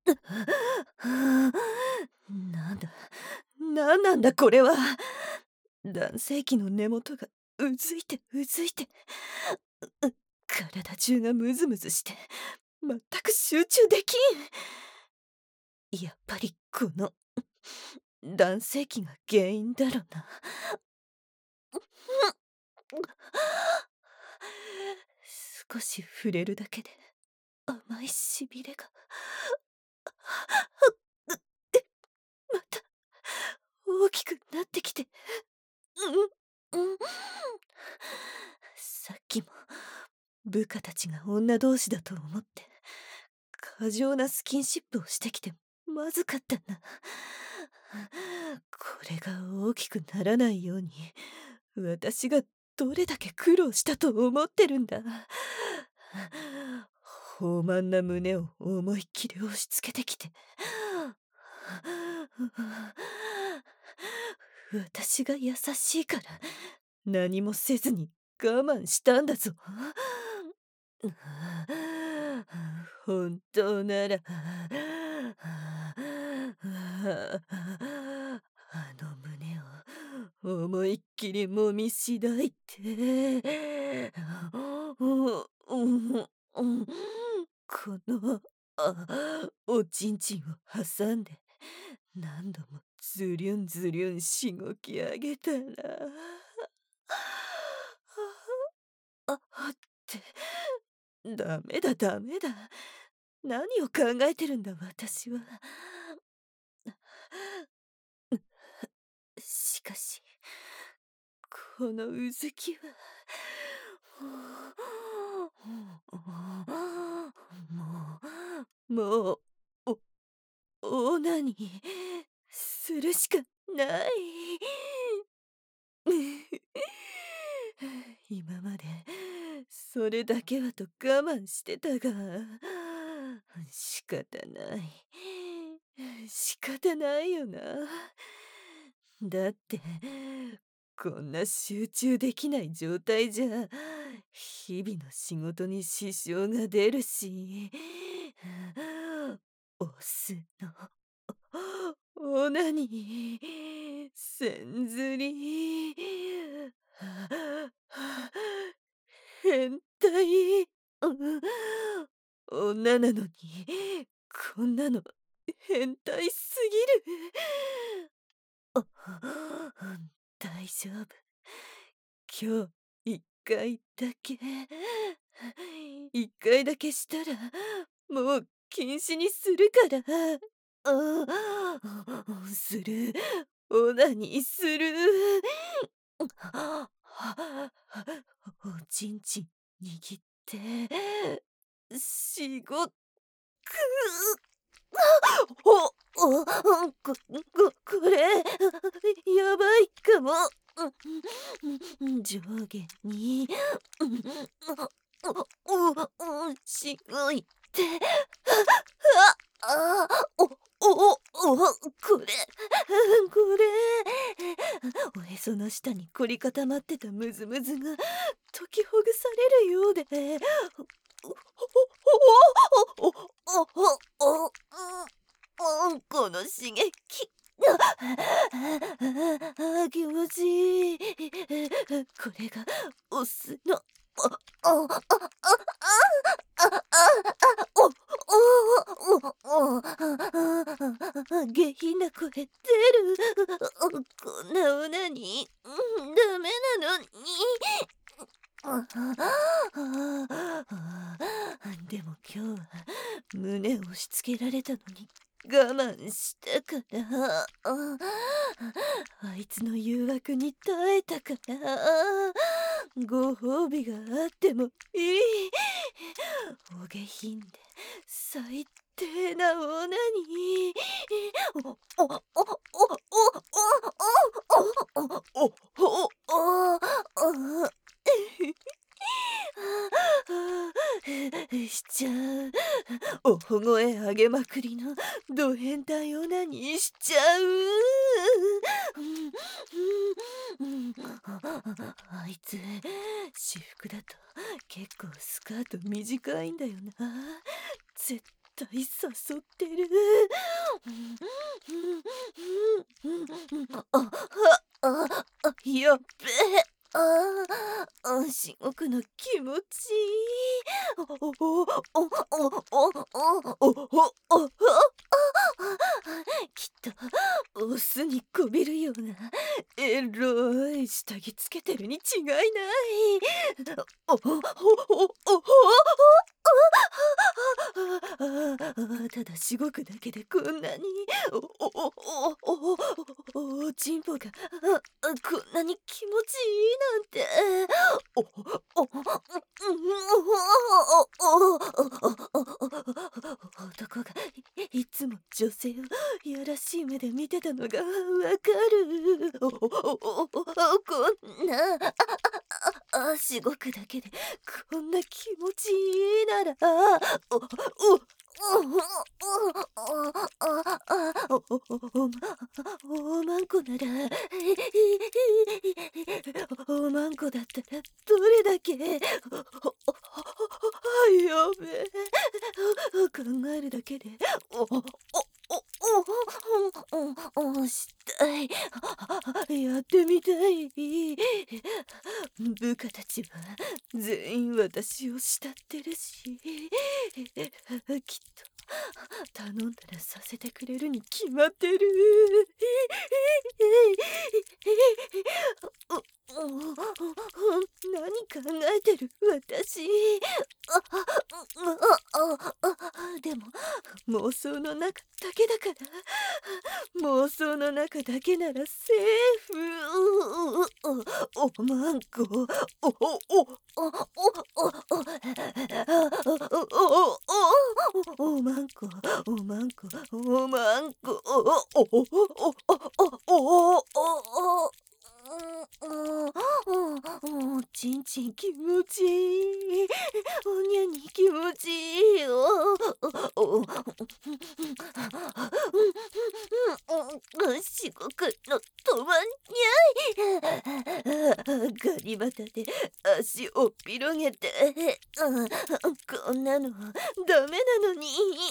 なんだ、なんなんだこれは。男性器の根元がうずいてうずいて、体中がムズムズして、全く集中できん。やっぱりこの男性器が原因だろな。少し触れるだけで甘いしびれが、また大きくなってきて、さっきも部下たちが女同士だと思って過剰なスキンシップをしてきてまずかったんだ。これが大きくならないように私がどれだけ苦労したと思ってるんだ。豊満な胸を思いっきり押し付けてきて、私が優しいから何もせずに我慢したんだぞ。本当ならあの胸を思いっきりもみしだいて、このおちんちんを挟んで何度もズリュンズリュンしごき上げたら、ってダメだダメだ。何を考えてるんだ私は。しかしこのうずきはもうオナニーするしかない。今までそれだけはと我慢してたが、仕方ない。仕方ないよな。だってこんな集中できない状態じゃ日々の仕事に支障が出るし、オスのオナニーせんずり変態、女なのにこんなの変態すぎる。大丈夫。今日一回だけしたらもう禁止にするから。する。オナニーする。おちんちん握って仕事。これやばいかも。上下にしごいて、おへその下に凝り固まってたムズムズが解きほぐされるようで、この刺激、気持ちいい。これがオスの下品な声出る。こんな女にダメなのに。でも今日は胸を押し付けられたのに我慢したから、あいつの誘惑に耐えたから、ご褒美があってもいい。お下品で最低なオナニー。しちゃう。おほ声上げまくりのド変態オナニーしちゃう。あいつ私服だと結構スカート短いんだよな。絶対誘ってる。やっべえ。しごくの気持ちいい。きっとオスにこびるようなエロい下着つけてるに違いない。おおおおただしごくだけでこんなにおおおおおちんぽがこんなに気持ちいいなんて。おおお男がいつも女性をいやらしい目で見てたのがわかる。こんなしごくだけでこんな気持ちいいなら、おおおまんこなら、おまんこだったらどれだけ、やべえ、考えるだけで、したい、やってみたい。部下たちは全員私を慕ってるし、きっと頼んだらさせてくれるに決まってる。何考えてる私。でも妄想の中だけだから、妄想の中だけならセーフ。おまんこ、おおおおまんこ、おまんこ、おまんこ、ちんちん気持ちいい。おにゃに気持ちいいよ。しごくのとまんにゃい。ガニ股で足を広げて、こんなのダメなのに。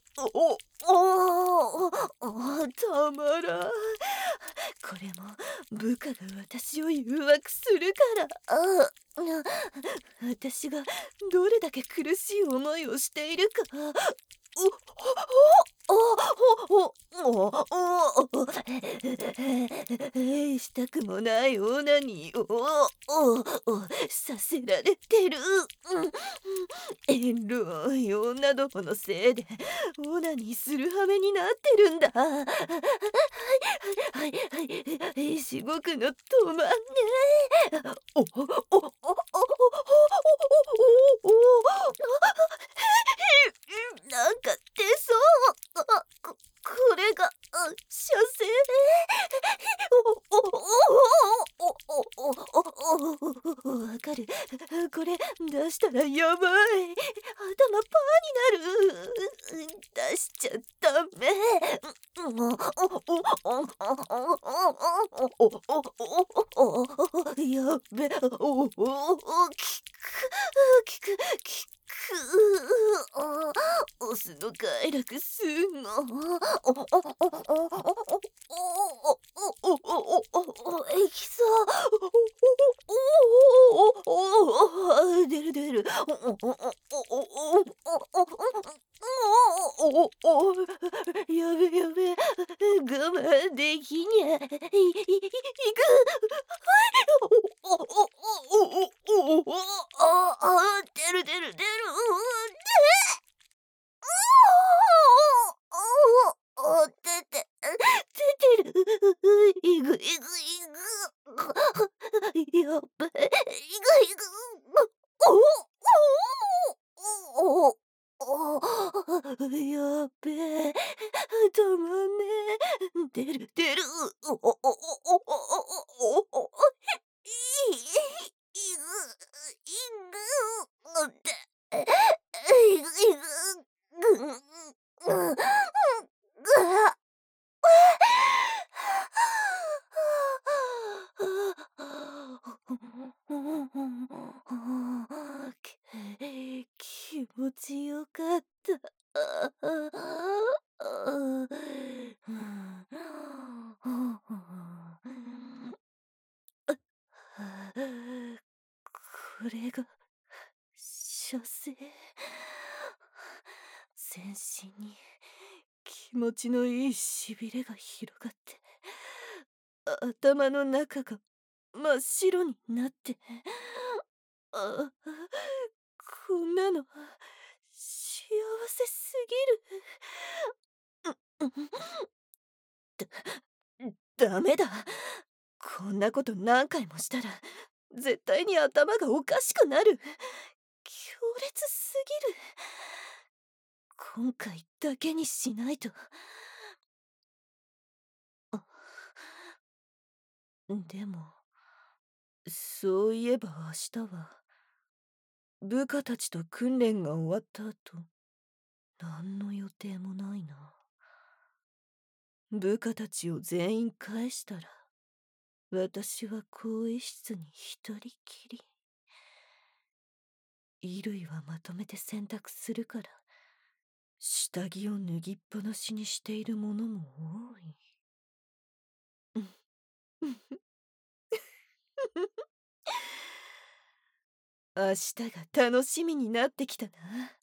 たまらん。これも部下が私を誘惑するから。私がどれだけ苦しい思いをしているか。したくもないオナニーをさせられてる。エロい女どものせいでオナニーする羽目になってるんだ。はい、しごくの止まんね。なんか出そう。これが射精。わかる。これ出したらやばい。頭パーになる。出しちゃダメ。やべ。オスの快楽すんの。いきそう。出る出る。やべやべ。我慢できにゃ。いく。出る出る出る。出てる。いぐいぐいぐ。やっばい。いぐいぐ。やっべえ。たまんねえ。出る出る。いいぐいぐ。いぐいぐ。気持ちよかった。 あこれが射精。全身に気持ちのいいしびれが広がって、頭の中が真っ白になって、あこんなの幸せすぎる。ダメだ。こんなこと何回もしたら絶対に頭がおかしくなる。強烈すぎる。今回だけにしないと。でもそういえば明日は部下たちと訓練が終わった後、何の予定もないな。部下たちを全員返したら私は更衣室に一人きり。衣類はまとめて洗濯するから下着を脱ぎっぱなしにしているものも多い。明日が楽しみになってきたな。